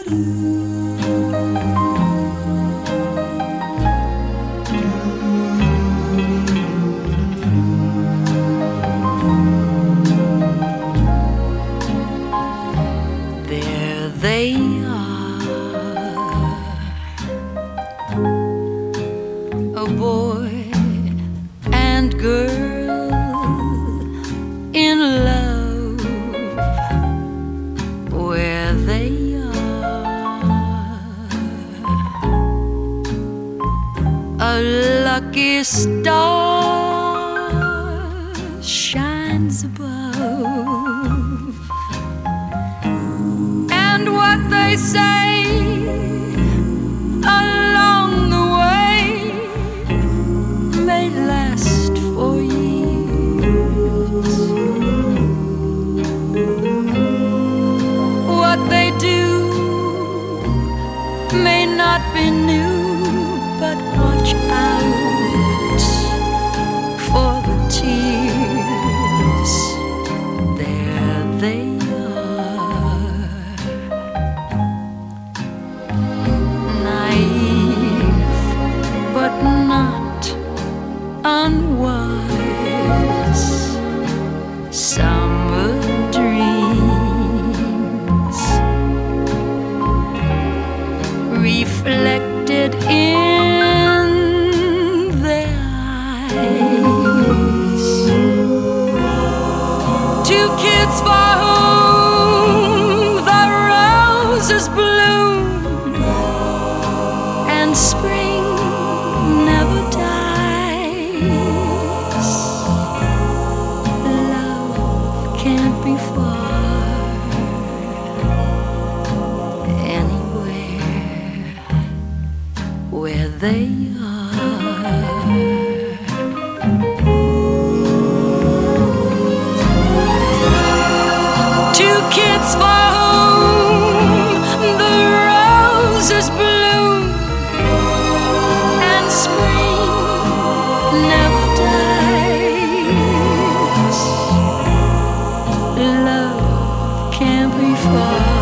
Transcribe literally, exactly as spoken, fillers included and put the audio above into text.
There they are, a boy and girl in love, where they are. A lucky star shines above, and what they say along the way may last for years. What they do may not be new, but watch out for the tears. There they are, naive but not unwise. Summer dreams reflected in their eyes. Two kids for whom the roses bloom and spring never dies. Love can't be far anywhere where they are. Two kids for whom the roses bloom and spring never dies. Love can't be far